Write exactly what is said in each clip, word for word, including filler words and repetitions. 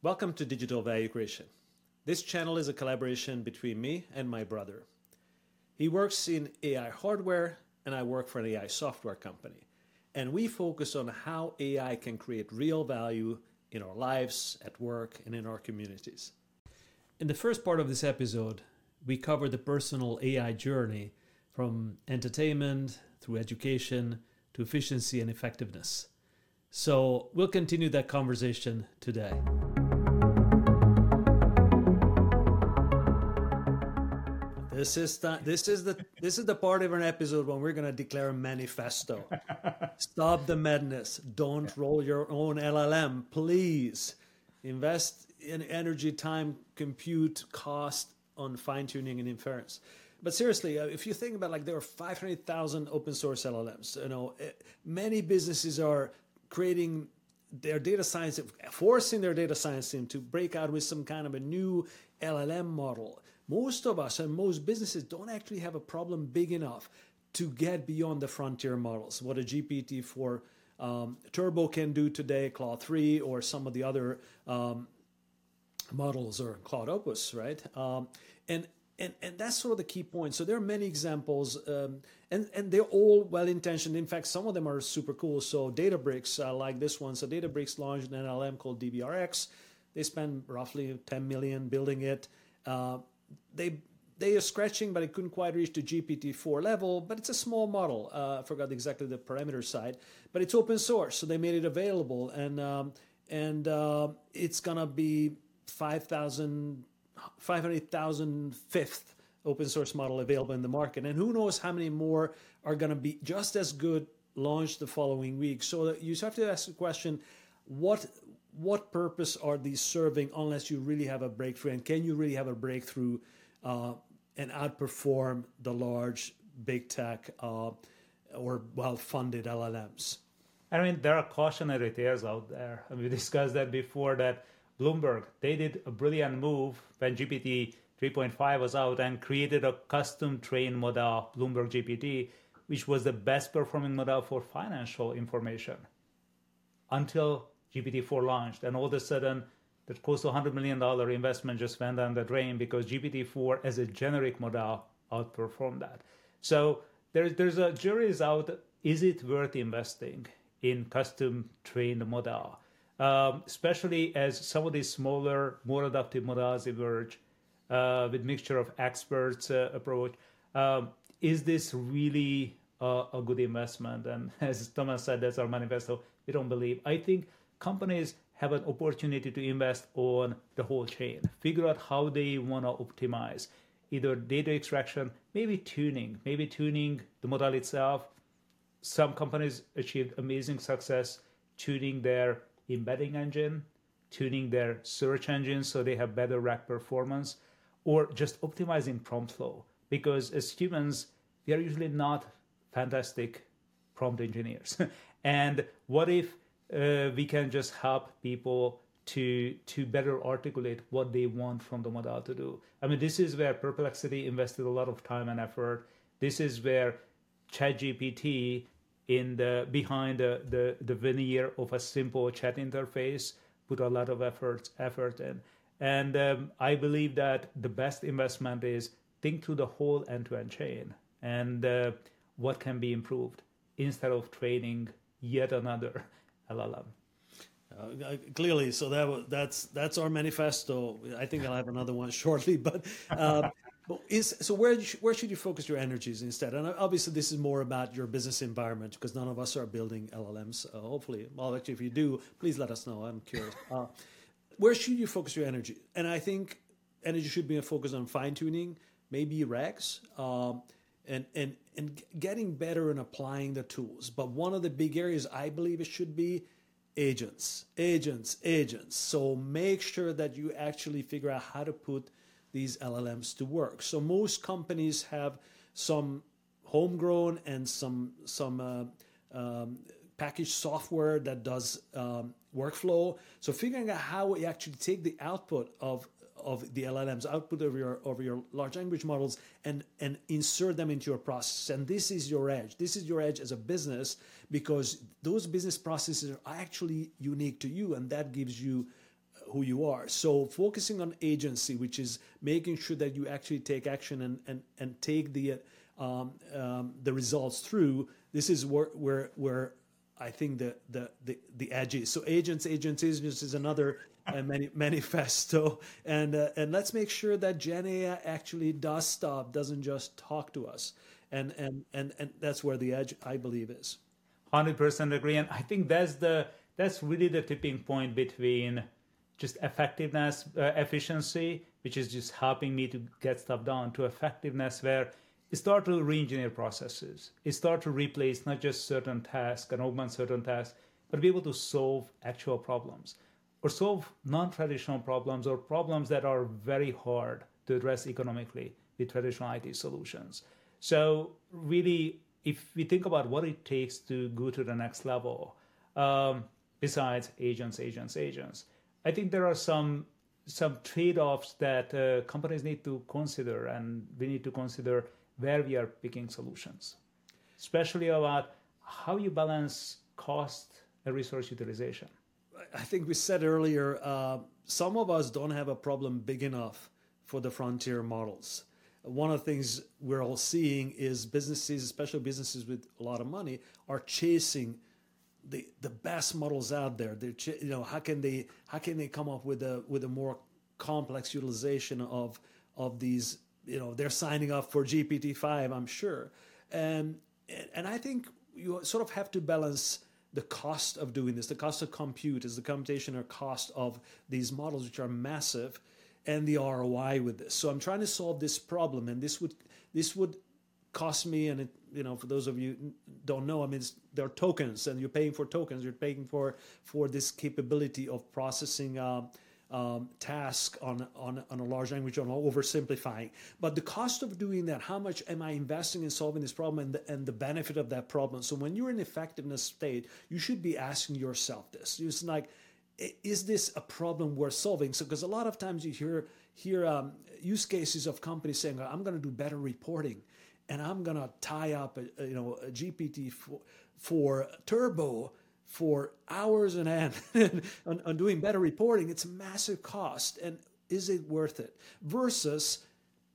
Welcome to Digital Value Creation. This channel is a collaboration between me and my brother. He works in A I hardware and I work for an A I software company. And we focus on how A I can create real value in our lives, at work, and in our communities. In the first part of this episode, we cover the personal A I journey from entertainment through education to efficiency and effectiveness. So we'll continue that conversation today. This is the this is the this is the part of an episode when we're going to declare a manifesto. Stop the madness. Don't roll your own L L M, please. Invest in energy, time, compute, cost on fine-tuning and inference. But seriously, uh, if you think about, like, there are five hundred thousand open source L L Ms. You know, many businesses are creating their data science, forcing their data science team to break out with some kind of a new L L M model. Most of us and most businesses don't actually have a problem big enough to get beyond the frontier models. What a G P T four um, Turbo can do today, Claude three, or some of the other um, models, or Claude Opus, right? Um, and And and that's sort of the key point. So there are many examples, um, and, and they're all well-intentioned. In fact, some of them are super cool. So Databricks, uh, like this one. So Databricks launched an L L M called D B R X. They spent roughly ten million dollars building it. Uh, they they are scratching, but it couldn't quite reach the G P T four level. But it's a small model. Uh, I forgot exactly the parameter side. But it's open source, so they made it available. And, um, and uh, it's going to be five hundred thousand fifth open source model available in the market. And who knows how many more are going to be just as good launched the following week. So you have to ask the question, what what purpose are these serving unless you really have a breakthrough? And can you really have a breakthrough uh, and outperform the large big tech uh, or well-funded L L Ms? I mean, there are cautionary tales out there. And we discussed that before, that Bloomberg, they did a brilliant move when G P T three point five was out and created a custom trained model, Bloomberg G P T, which was the best performing model for financial information until G P T four launched. And all of a sudden, that close to one hundred million dollars investment just went down the drain because G P T four as a generic model outperformed that. So there's, there's a jury is out. Is it worth investing in custom trained model? Um, especially as some of these smaller, more adaptive models emerge uh, with mixture of experts uh, approach. Um, is this really a, a good investment? And as Thomas said, that's our manifesto. We don't believe. I think companies have an opportunity to invest on the whole chain, figure out how they want to optimize either data extraction, maybe tuning, maybe tuning the model itself. Some companies achieved amazing success tuning their embedding engine, tuning their search engine so they have better rack performance, or just optimizing prompt flow. Because as humans, we are usually not fantastic prompt engineers. And what if uh, we can just help people to to better articulate what they want from the model to do? I mean, this is where Perplexity invested a lot of time and effort. This is where ChatGPT, in the behind the, the, the veneer of a simple chat interface, put a lot of effort effort in. And um, I believe that the best investment is think through the whole end-to-end chain and uh, what can be improved instead of training yet another L L M. Uh, clearly, so that that's that's our manifesto. I think I'll have another one shortly, but. Uh, But is, so where where should you focus your energies instead? And obviously this is more about your business environment because none of us are building L L Ms. Uh, hopefully, well, actually, if you do, please let us know. I'm curious. Uh, where should you focus your energy? And I think energy should be a focus on fine-tuning, maybe RAGs, um, and, and, and getting better in applying the tools. But one of the big areas I believe it should be agents, agents, agents. So make sure that you actually figure out how to put these L L Ms to work. So most companies have some homegrown and some some uh, um, packaged software that does um, workflow. So figuring out how we actually take the output of of the L L Ms, output of your of your large language models, and and insert them into your process. And this is your edge. This is your edge as a business, because those business processes are actually unique to you, and that gives you who you are. So focusing on agency, which is making sure that you actually take action and and, and take the um, um, the results through. This is where where where I think the the the, the edge is. So agents, agents, agents is another uh, mani- manifesto, and uh, and let's make sure that Gen A I actually does stop, doesn't just talk to us, and and and and that's where the edge, I believe, is. one hundred percent agree, and I think that's the that's really the tipping point between just effectiveness, uh, efficiency, which is just helping me to get stuff done, to effectiveness, where it start to re-engineer processes. It start to replace not just certain tasks and augment certain tasks, but be able to solve actual problems or solve non-traditional problems or problems that are very hard to address economically with traditional I T solutions. So really, if we think about what it takes to go to the next level, um, besides agents, agents, agents, I think there are some some trade-offs that uh, companies need to consider, and we need to consider where we are picking solutions, especially about how you balance cost and resource utilization. I think we said earlier, uh, some of us don't have a problem big enough for the frontier models. One of the things we're all seeing is businesses, especially businesses with a lot of money, are chasing the the best models out there. They're ch- you know how can they how can they come up with a with a more complex utilization of of these. You know, they're signing up for G P T five, I'm sure. And, and I think you sort of have to balance the cost of doing this. The cost of compute is the computational cost of these models, which are massive, and the R O I with this. So I'm trying to solve this problem, and this would this would cost me, and it, you know, for those of you who don't know, I mean, it's, there are tokens, and you're paying for tokens. You're paying for for this capability of processing um, Um, task on, on on a large language model, oversimplifying. But the cost of doing that, how much am I investing in solving this problem, and the, and the benefit of that problem? So when you're in effectiveness state, you should be asking yourself this. It's like, is this a problem worth solving? So because a lot of times you hear hear um, use cases of companies saying, I'm going to do better reporting, and I'm going to tie up a, a, you know a G P T for, for Turbo for hours and end on, on doing better reporting. It's a massive cost, and is it worth it? Versus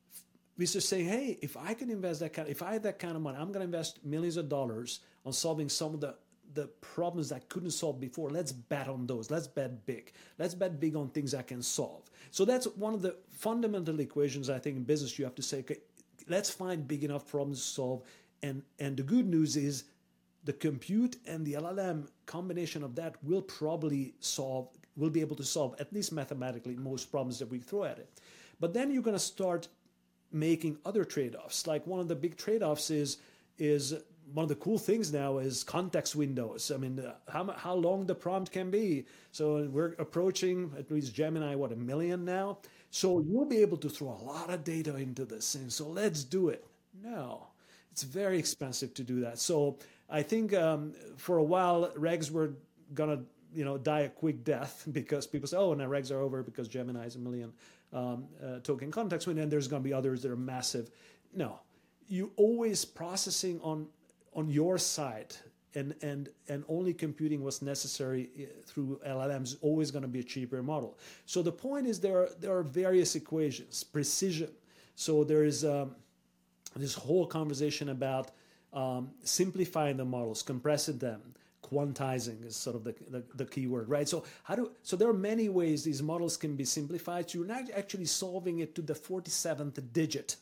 we just say, hey, if I can invest that kind, if I have that kind of money, I'm going to invest millions of dollars on solving some of the the problems that I couldn't solve before. Let's bet on those. Let's bet big. Let's bet big on things I can solve. So that's one of the fundamental equations I think in business. You have to say, okay, let's find big enough problems to solve. And and the good news is, the compute and the L L M combination of that will probably solve, will be able to solve, at least mathematically, most problems that we throw at it. But then you're going to start making other trade-offs. Like one of the big trade-offs is, is one of the cool things now is context windows. I mean, uh, how, how long the prompt can be. So we're approaching, at least Gemini, what, a million now? So you'll be able to throw a lot of data into this thing. So let's do it. No, it's very expensive to do that. So I think um, for a while, regs were going to, you know, die a quick death because people say, oh, now regs are over because Gemini is a million um, uh, token context window, and there's going to be others that are massive. No, you always processing on on your side, and and and only computing what's necessary through L L Ms is always going to be a cheaper model. So the point is there are, there are various equations, precision. So there is um, this whole conversation about Um, simplifying the models, compressing them, quantizing is sort of the, the, the key word, right? So how do so there are many ways these models can be simplified. So you're not actually solving it to the forty-seventh digit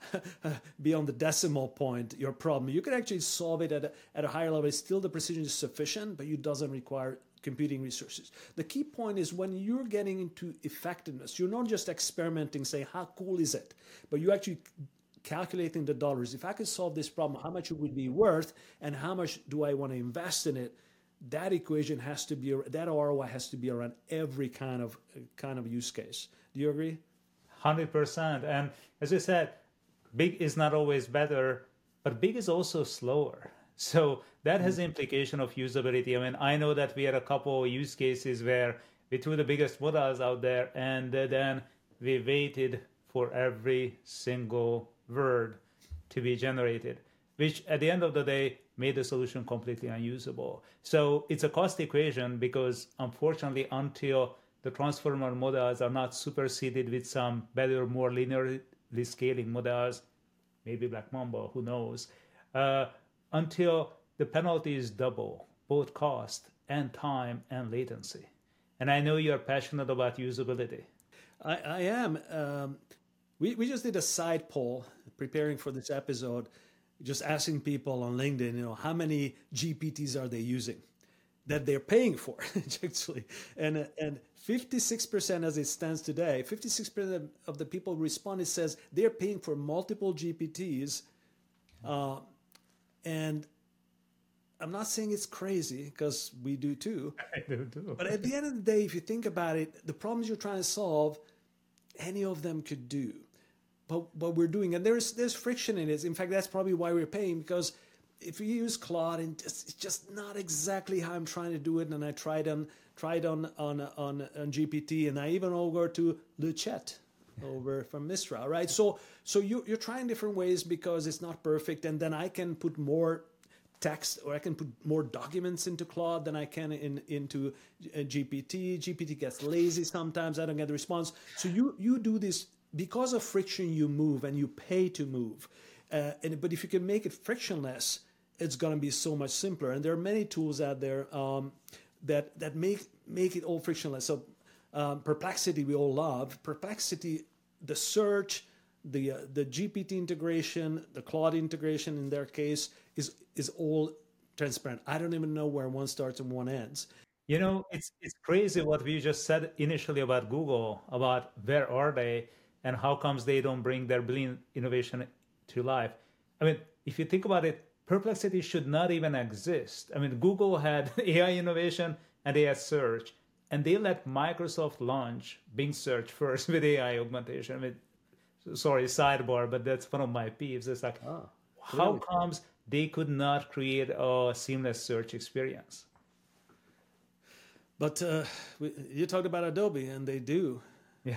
beyond the decimal point, your problem. You can actually solve it at a, at a higher level. Still the precision is sufficient, but it doesn't require computing resources. The key point is when you're getting into effectiveness, you're not just experimenting, saying, how cool is it? But you actually calculating the dollars. If I could solve this problem, how much it would be worth, and how much do I want to invest in it? That equation has to be, that R O I has to be around every kind of kind of use case. Do you agree? one hundred percent. And as you said, big is not always better, but big is also slower. So that has implication of usability. I mean, I know that we had a couple of use cases where we threw the biggest models out there, and then we waited for every single word to be generated, which at the end of the day made the solution completely unusable. So it's a cost equation because unfortunately until the transformer models are not superseded with some better, more linearly scaling models, maybe Black Mamba, who knows, uh, until the penalty is double, both cost and time and latency. And I know you're passionate about usability. I, I am. Um, we, we just did a side poll preparing for this episode, just asking people on LinkedIn, you know, how many G P Ts are they using that they're paying for, actually. And, and fifty-six percent as it stands today, fifty-six percent of the people responded says they're paying for multiple G P Ts. Uh, and I'm not saying it's crazy, because we do too. I do too. But at the end of the day, if you think about it, the problems you're trying to solve, any of them could do. But what we're doing, and there's there's friction in it. In fact, that's probably why we're paying, because if you use Claude, and just, it's just not exactly how I'm trying to do it. And I tried on tried on on on, on G P T, and I even over to Lucet over from Mistral, right? So so you you're trying different ways because it's not perfect, and then I can put more text, or I can put more documents into Claude than I can in into G P T. G P T gets lazy sometimes. I don't get the response. So you you do this because of friction. You move, and you pay to move. Uh, and but if you can make it frictionless, it's going to be so much simpler. And there are many tools out there um, that that make make it all frictionless. So um, Perplexity we all love. Perplexity, the search, the uh, the G P T integration, the Claude integration in their case is is all transparent. I don't even know where one starts and one ends. You know, it's it's crazy what we just said initially about Google, about where are they and how comes they don't bring their brilliant innovation to life. I mean, if you think about it, Perplexity should not even exist. I mean, Google had A I innovation and they had search, and they let Microsoft launch Bing Search first with A I augmentation. I mean, sorry, sidebar, but that's one of my peeves. It's like, oh, how comes they could not create a seamless search experience? But uh, we, you talked about Adobe, and they do. Yeah.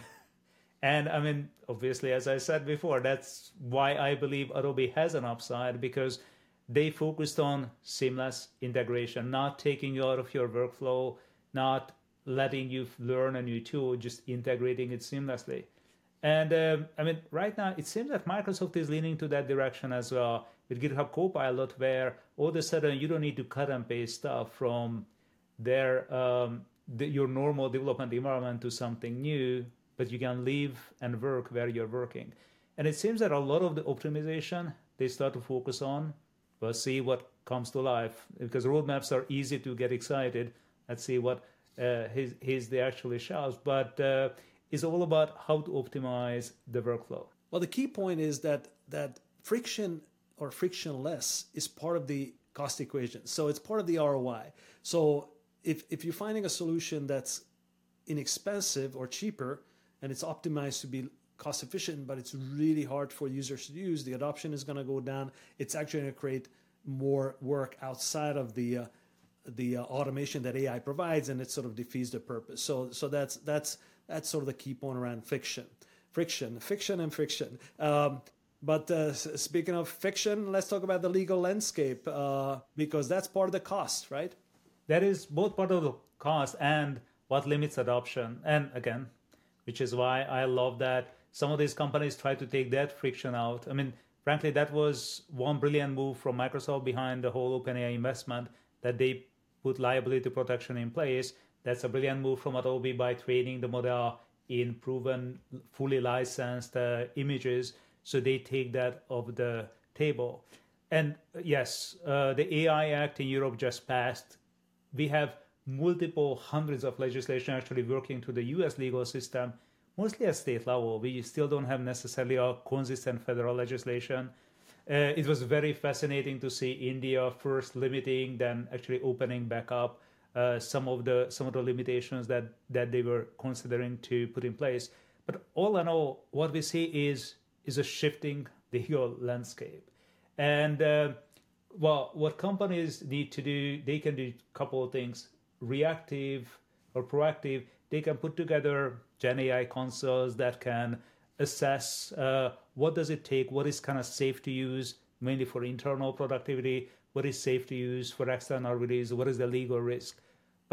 And I mean, obviously, as I said before, that's why I believe Adobe has an upside, because they focused on seamless integration, not taking you out of your workflow, not letting you learn a new tool, just integrating it seamlessly. And um, I mean, right now, it seems that Microsoft is leaning to that direction as well with GitHub Copilot, where all of a sudden you don't need to cut and paste stuff from their um, the, your normal development environment to something new, but you can live and work where you're working. And it seems that a lot of the optimization they start to focus on, we'll see what comes to life, because roadmaps are easy to get excited. Let's see what uh, his, his they actually shows. But uh, it's all about how to optimize the workflow. Well, the key point is that that friction or frictionless is part of the cost equation. So it's part of the R O I. So if if you're finding a solution that's inexpensive or cheaper, and it's optimized to be cost efficient, but it's really hard for users to use, the adoption is going to go down. It's actually going to create more work outside of the uh, the uh, automation that A I provides, and it sort of defeats the purpose. So so that's that's that's sort of the key point around friction, friction, fiction, and friction. Um, but uh, speaking of fiction, let's talk about the legal landscape, uh, because that's part of the cost, right? That is both part of the cost and what limits adoption. And again, which is why I love that some of these companies try to take that friction out. I mean, frankly, that was one brilliant move from Microsoft behind the whole OpenAI investment, that they put liability protection in place. That's a brilliant move from Adobe by training the model in proven, fully licensed uh, images. So they take that off the table. And yes, uh, the A I Act in Europe just passed. We have multiple hundreds of legislation actually working through the U S legal system, mostly at state level. We still don't have necessarily a consistent federal legislation. Uh, it was very fascinating to see India first limiting, then actually opening back up uh, some of the some of the limitations that, that they were considering to put in place. But all in all, what we see is is a shifting legal landscape. And uh, well, what companies need to do, they can do a couple of things. Reactive or proactive, they can put together Gen A I consoles that can assess uh, what does it take, what is kind of safe to use, mainly for internal productivity, what is safe to use for external release, what is the legal risk.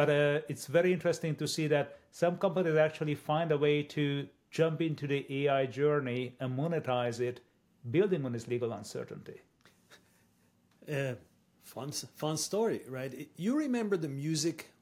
But uh, it's very interesting to see that some companies actually find a way to jump into the A I journey and monetize it, building on this legal uncertainty. Uh, fun, fun story, right? You remember the music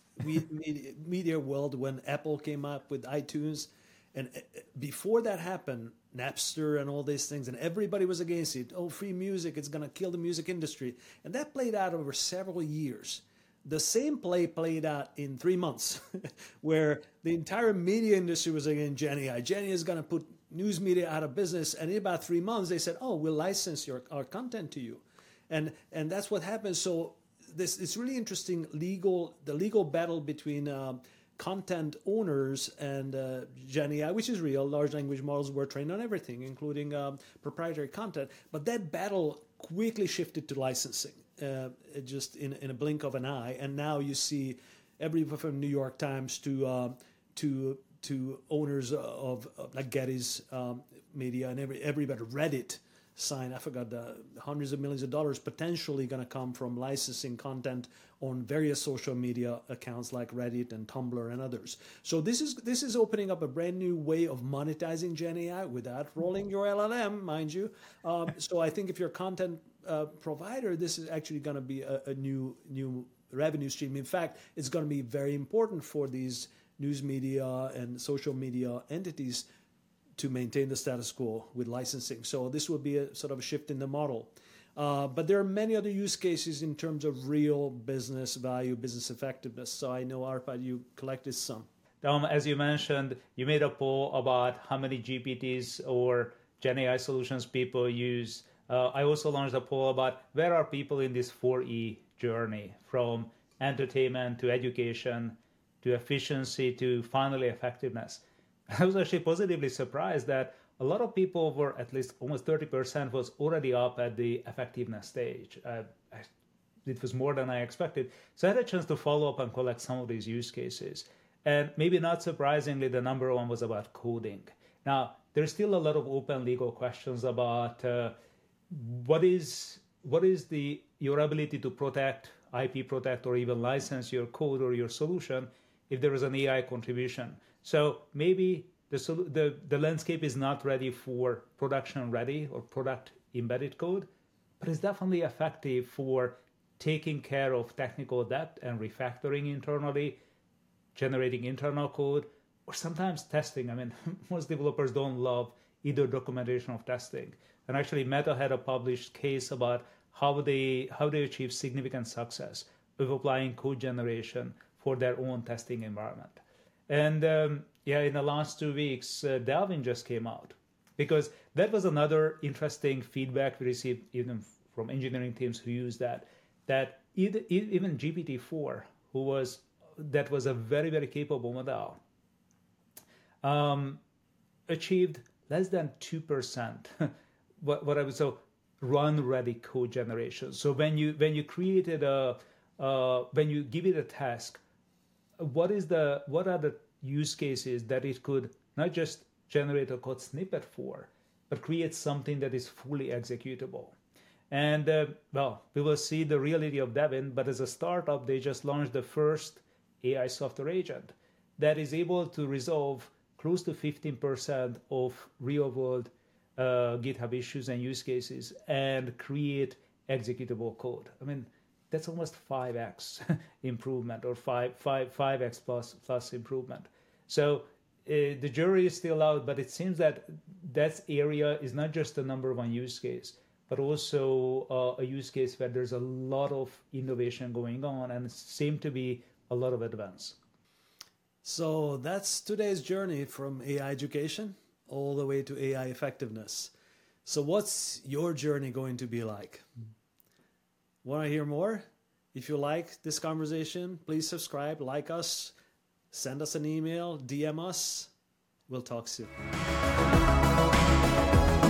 media, media world when Apple came up with iTunes, and before that happened, Napster and all these things, and everybody was against it. Oh, free music, it's going to kill the music industry. And that played out over several years. The same play played out in three months, where the entire media industry was against Gen A I. Gen A I is going to put news media out of business. And in about three months, they said, oh, we'll license your our content to you. And and that's what happened. So this it's really interesting legal the legal battle between um, content owners and uh, Gen A I, which is real. Large language models were trained on everything, including um, proprietary content. But that battle quickly shifted to licensing, uh, just in, in a blink of an eye. And now you see everyone from New York Times to uh, to to owners of, of like Getty's um, media and every everybody, Reddit, sign, I forgot, the hundreds of millions of dollars potentially going to come from licensing content on various social media accounts like Reddit and Tumblr and others. So this is this is opening up a brand new way of monetizing Gen A I without rolling your L L M, mind you. Um, so I think if you're a content uh, provider, this is actually going to be a, a new new revenue stream. In fact, it's going to be very important for these news media and social media entities to maintain the status quo with licensing. So this will be a sort of a shift in the model. Uh, but there are many other use cases in terms of real business value, business effectiveness. So I know, Arpad, you collected some. Dom, as you mentioned, you made a poll about how many G P Ts or Gen A I solutions people use. Uh, I also launched a poll about where are people in this four E journey, from entertainment to education to efficiency to finally effectiveness. I was actually positively surprised that a lot of people were, at least almost thirty percent was already up at the effectiveness stage. Uh, I, it was more than I expected. So I had a chance to follow up and collect some of these use cases. And maybe not surprisingly, the number one was about coding. Now, there's still a lot of open legal questions about uh, what is what is the your ability to protect, I P protect, or even license your code or your solution if there is an A I contribution. So maybe the, the the landscape is not ready for production ready or product embedded code, but it's definitely effective for taking care of technical debt and refactoring internally, generating internal code, or sometimes testing. I mean, most developers don't love either documentation of testing. And actually, Meta had a published case about how they how they achieve significant success with applying code generation for their own testing environment. And um, yeah, in the last two weeks, uh, Delvin just came out, because that was another interesting feedback we received even from engineering teams who use that, that either, even G P T four, who was, that was a very, very capable model, um, achieved less than two percent what, what I would say run-ready code generation. So when you, when you created a, uh, when you give it a task, what is the what are the use cases that it could not just generate a code snippet for, but create something that is fully executable? And uh, well, we will see the reality of Devin, but as a startup, they just launched the first A I software agent that is able to resolve close to fifteen percent of real-world uh, GitHub issues and use cases and create executable code. I mean, that's almost five x improvement, or five, five, five x plus, plus improvement. So uh, the jury is still out, but it seems that that area is not just the number one use case, but also uh, a use case where there's a lot of innovation going on and seem to be a lot of advance. So that's today's journey from A I education all the way to A I effectiveness. So what's your journey going to be like? Want to hear more? If you like this conversation, please subscribe, like us, send us an email, D M us. We'll talk soon.